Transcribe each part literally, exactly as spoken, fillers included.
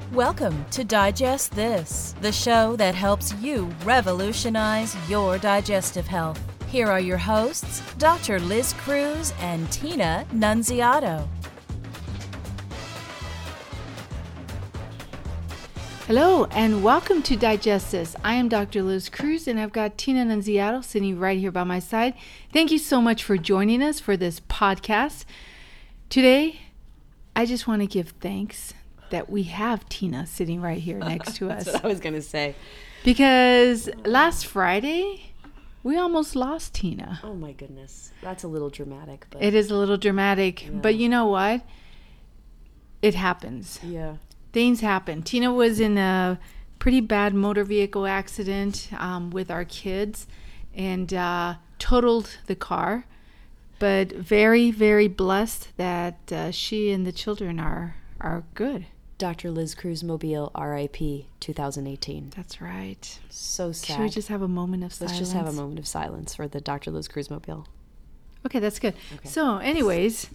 Welcome to Digest This, the show that helps you revolutionize your digestive health. Here are your hosts, Doctor Liz Cruz and Tina Nunziato. Hello and welcome to Digest This. I am Doctor Liz Cruz and I've got Tina Nunziato sitting right here by my side. Thank you so much for joining us for this podcast. Today, I just want to give thanks that we have Tina sitting right here next to us. That's what I was going to say. Because last Friday, we almost lost Tina. Oh my goodness. That's a little dramatic. But it is a little dramatic, yeah. But you know what? It happens. Yeah. Things happen. Tina was in a pretty bad motor vehicle accident um, with our kids and uh, totaled the car. But very, very blessed that uh, she and the children are are good. Doctor Liz Cruz Mobile, R I P twenty eighteen. That's right. So sad. Should we just have a moment of silence? Let's just have a moment of silence for the Doctor Liz Cruz Mobile. Okay, that's good. Okay. So, anyways,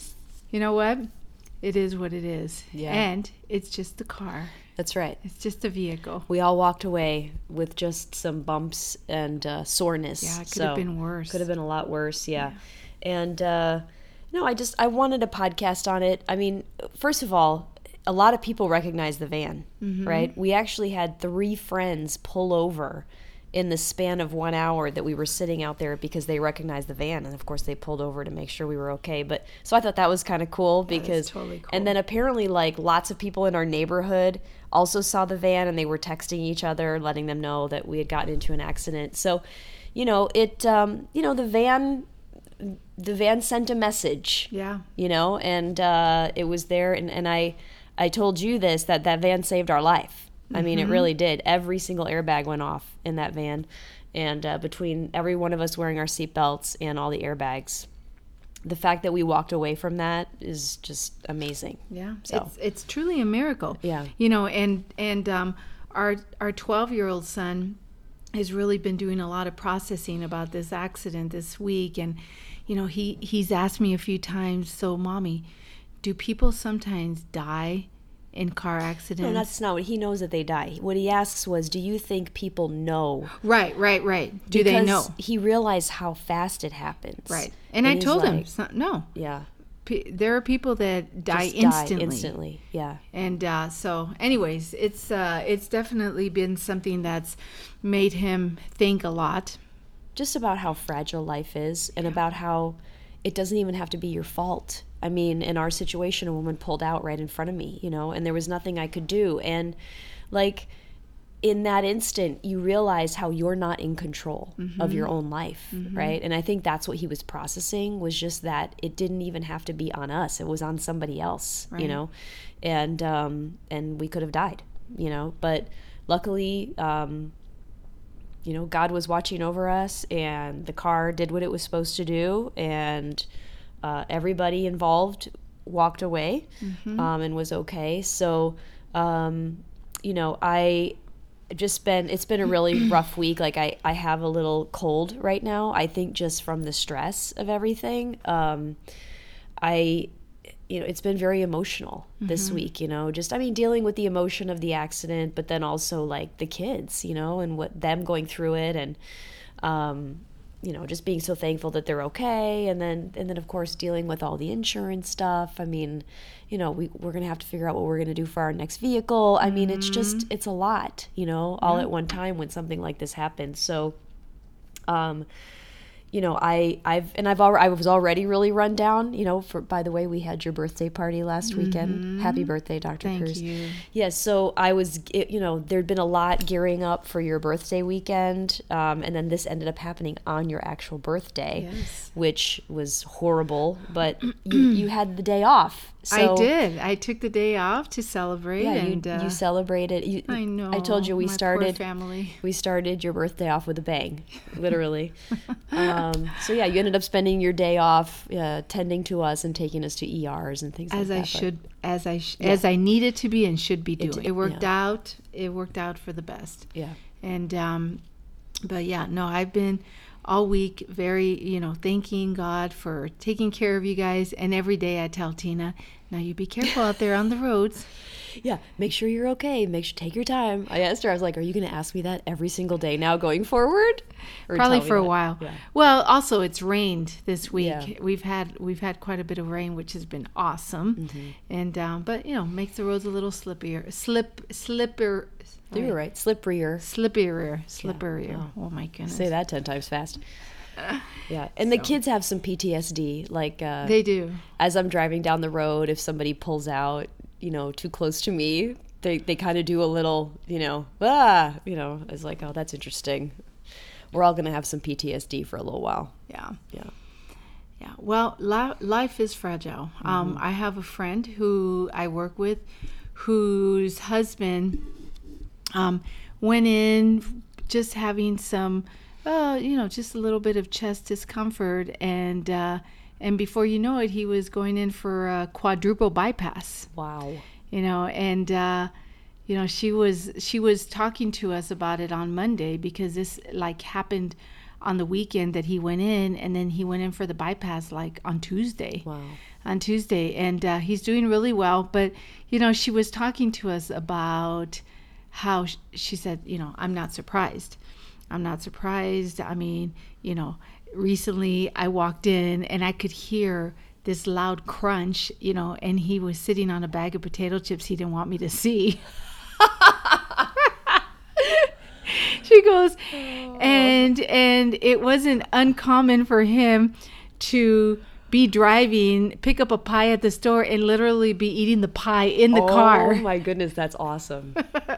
you know what? It is what it is. Yeah. And it's just the car. That's right. It's just a vehicle. We all walked away with just some bumps and uh, soreness. Yeah, it could so have been worse. Could have been a lot worse, yeah. yeah. And, uh, no, I just, I wanted a podcast on it. I mean, first of all, a lot of people recognize the van, mm-hmm. right? We actually had three friends pull over in the span of one hour that we were sitting out there because they recognized the van. And of course they pulled over to make sure we were okay. But so I thought that was kind of cool because, totally cool. And then apparently like lots of people in our neighborhood also saw the van and they were texting each other, letting them know that we had gotten into an accident. So, you know, it, um, you know, the van, the van sent a message, yeah, you know, and, uh, it was there. And, and I, I told you this, that that van saved our life. I mean, mm-hmm. it really did. Every single airbag went off in that van. And uh, between every one of us wearing our seatbelts and all the airbags, the fact that we walked away from that is just amazing. Yeah, so. it's it's truly a miracle. Yeah. You know, and, and um, our our twelve-year-old son has really been doing a lot of processing about this accident this week. And, you know, he, he's asked me a few times, so, Mommy, do people sometimes die in car accidents? No, that's not what he knows, that they die. What he asks was, do you think people know? Right, right, right. Do because they know? He realized how fast it happens. Right. And, and I told like, him, so, no. Yeah. P- there are people that die Just instantly. Die instantly, yeah. And uh, so, anyways, it's uh, it's definitely been something that's made him think a lot. Just about how fragile life is and yeah. about how it doesn't even have to be your fault. I mean, in our situation, a woman pulled out right in front of me, you know, and there was nothing I could do. And like in that instant, you realize how you're not in control mm-hmm. of your own life, mm-hmm. right? And I think that's what he was processing, was just that it didn't even have to be on us. It was on somebody else, right. you know, and um, and we could have died, you know, but luckily, um, you know, God was watching over us and the car did what it was supposed to do, and Uh, everybody involved walked away mm-hmm. um, and was okay. So, um, you know, I just been, it's been a really rough week. Like I, I have a little cold right now, I think just from the stress of everything. Um, I, you know, it's been very emotional mm-hmm. this week, you know, just, I mean, dealing with the emotion of the accident, but then also like the kids, you know, and what them going through it. And, um, you know, just being so thankful that they're okay. And then, and then of course, dealing with all the insurance stuff. I mean, you know, we, we're going to have to figure out what we're going to do for our next vehicle. I mean, mm-hmm. it's just, it's a lot, you know, all yeah. at one time when something like this happens. So, um, you know, I, I've, and I've already, I was already really run down, you know, for, by the way, we had your birthday party last mm-hmm. weekend. Happy birthday, Doctor Thank Cruz. you. Yes. So I was, you know, there'd been a lot gearing up for your birthday weekend. Um, and then this ended up happening on your actual birthday, yes. which was horrible, but you, you had the day off. So, I did. I took the day off to celebrate. Yeah, and, you, uh, you celebrated. You, I know. I told you we my started. Poor family. We started your birthday off with a bang, literally. um, so yeah, you ended up spending your day off uh, tending to us and taking us to E Rs and things as like I that. Should, as I sh- yeah. as I needed to be and should be doing. It, it worked yeah. out. It worked out for the best. Yeah. And um, but yeah, no, I've been all week very, you know, thanking God for taking care of you guys. And every day I tell Tina, Now you be careful out there on the roads. Yeah, make sure you're okay. Make sure take your time. I asked her, I was like, are you going to ask me that every single day now going forward? Or Probably tell me for a that? while. Yeah. Well, also it's rained this week. Yeah. We've had we've had quite a bit of rain, which has been awesome. Mm-hmm. And um, but you know, makes the roads a little slippier, slip, slipper. You were right, slipperier. Slipperier, slipperier. Yeah. Oh my goodness. Say that ten times fast. Yeah, and the So. kids have some P T S D. Like uh, They do. as I'm driving down the road, if somebody pulls out, you know, too close to me, they they kind of do a little, you know, ah, you know, it's like, oh, that's interesting. We're all gonna have some P T S D for a little while. Yeah. Yeah. Yeah. Well, li- life is fragile. Mm-hmm. Um, I have a friend who I work with, whose husband um, went in just having some, uh, you know, just a little bit of chest discomfort, and uh, and before you know it, he was going in for a quadruple bypass. Wow. You know, and uh, you know, she was she was talking to us about it on Monday, because this like happened on the weekend that he went in, and then he went in for the bypass like on Tuesday. Wow. On Tuesday, and uh, he's doing really well. But you know, she was talking to us about how sh- she said, you know, I'm not surprised. I'm not surprised. I mean, you know, recently I walked in and I could hear this loud crunch, you know, and he was sitting on a bag of potato chips he didn't want me to see. She goes, and and it wasn't uncommon for him to be driving, pick up a pie at the store, and literally be eating the pie in the oh, car. Oh my goodness, that's awesome.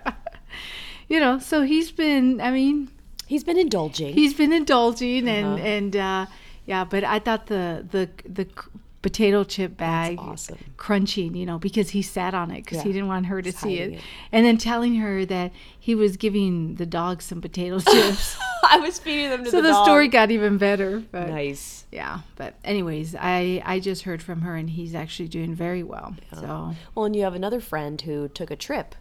You know, so he's been, I mean, he's been indulging. He's been indulging, and Uh-huh. and uh, yeah, but I thought the the the potato chip bag That's awesome. crunching, you know, because he sat on it because Yeah. he didn't want her to Just see it. hiding it. And then telling her that he was giving the dog some potato chips. I was feeding them to So the the dog. story got even better. But Nice. yeah, but anyways, I I just heard from her, and he's actually doing very well. So Well, and you have another friend who took a trip,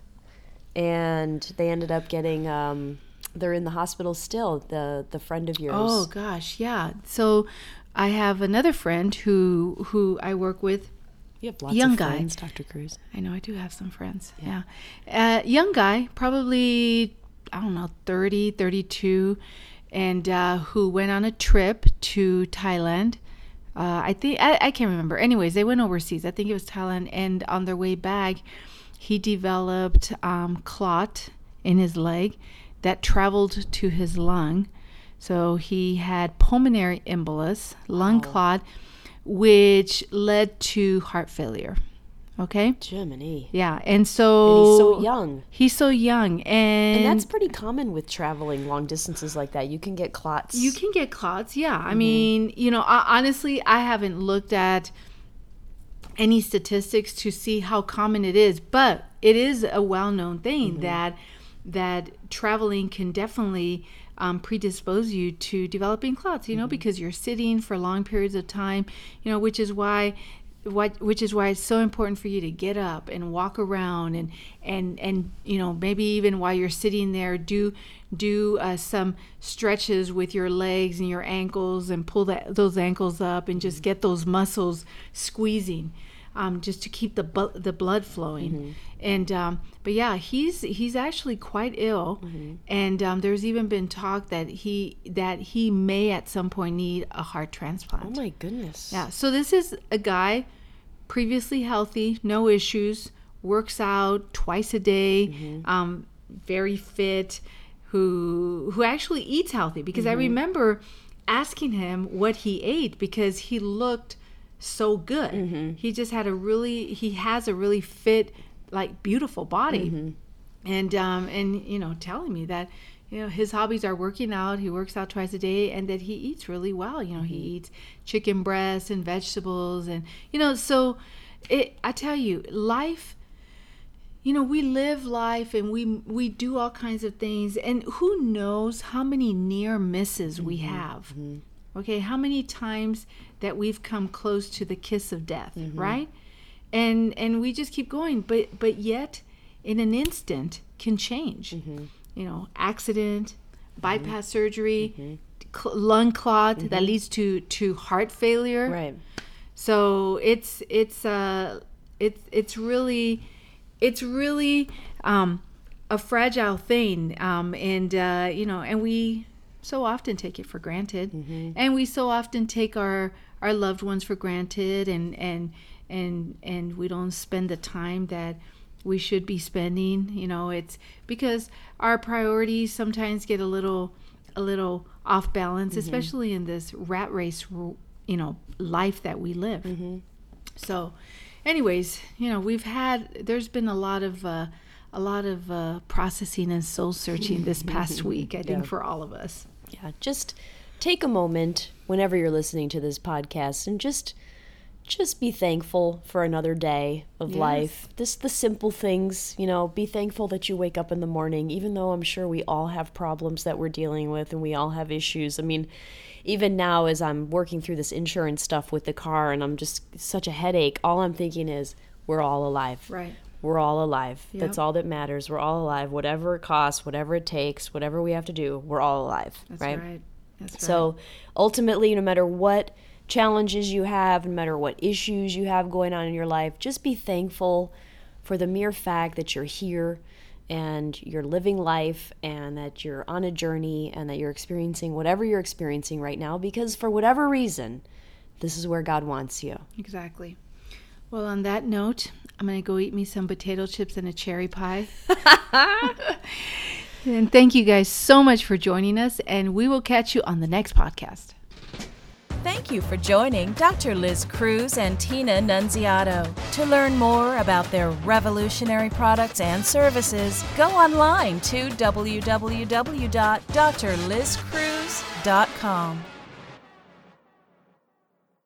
and they ended up getting. Um, they're in the hospital still. The the friend of yours. oh gosh, yeah. So I have another friend who who I work with. you have lots young of guy. friends, Doctor Cruz. I know I do have some friends. Yeah. Uh, young guy, probably, I don't know, thirty, thirty-two, and uh, who went on a trip to Thailand. Uh, I think, I, I can't remember. Anyways, they went overseas. I think it was Thailand. And on their way back, he developed um, clot in his leg that traveled to his lung. So he had pulmonary embolus, lung Wow. clot, which led to heart failure. Okay? Germany. Yeah. And so And he's so young. He's so young. And, And that's pretty common with traveling long distances like that. You can get clots. you can get clots. Yeah. I mean, you know, I, honestly, I haven't looked at any statistics to see how common it is, but it is a well-known thing that that traveling can definitely um, predispose you to developing clots, you know, because you're sitting for long periods of time, you know, which is why what which is why it's so important for you to get up and walk around, and and and you know, maybe even while you're sitting there, do do uh, some stretches with your legs and your ankles, and pull that those ankles up, and just get those muscles squeezing, um, just to keep the bu- the blood flowing. Mm-hmm. And um, but yeah, he's he's actually quite ill, Mm-hmm. and um, there's even been talk that he that he may at some point need a heart transplant. Oh my goodness. Yeah, so this is a guy previously healthy, no issues, works out twice a day, Mm-hmm. um, very fit, who who actually eats healthy, because Mm-hmm. I remember asking him what he ate because he looked so good. Mm-hmm. He just had a really he has a really fit, like, beautiful body. Mm-hmm. And um and you know, telling me that, you know, his hobbies are working out, he works out twice a day, and that he eats really well. You know, he eats chicken breasts and vegetables, and, you know, so it, I tell you, life, you know, we live life, and we we do all kinds of things, and who knows how many near misses we have. Okay, how many times that we've come close to the kiss of death, right? And and we just keep going, but but yet in an instant can change. You know, accident, bypass surgery, cl- lung clot that leads to to heart failure. Right. So it's it's uh it's it's really it's really um, a fragile thing, um, and uh, you know, and we so often take it for granted, mm-hmm. and we so often take our our loved ones for granted, and and and and we don't spend the time that we should be spending. You know, it's because our priorities sometimes get a little a little off balance, mm-hmm. especially in this rat race, you know, life that we live. Mm-hmm. So anyways, you know, we've had, there's been a lot of, uh, a lot of uh, processing and soul searching this past week, I think, yeah. for all of us. Yeah, just take a moment whenever you're listening to this podcast and just just be thankful for another day of yes. life. Just the simple things, you know, be thankful that you wake up in the morning, even though I'm sure we all have problems that we're dealing with and we all have issues. I mean, even now as I'm working through this insurance stuff with the car and I'm just such a headache, all I'm thinking is we're all alive. Right. We're all alive. Yep. That's all that matters. We're all alive. Whatever it costs, whatever it takes, whatever we have to do, we're all alive. That's right. right. That's right. So ultimately, no matter what challenges you have, no matter what issues you have going on in your life, just be thankful for the mere fact that you're here and you're living life and that you're on a journey and that you're experiencing whatever you're experiencing right now, because for whatever reason, this is where God wants you. Exactly. Well, on that note, I'm going to go eat me some potato chips and a cherry pie. And thank you guys so much for joining us, and we will catch you on the next podcast. Thank you for joining Doctor Liz Cruz and Tina Nunziato. To learn more about their revolutionary products and services, go online to w w w dot d r liz cruz dot com.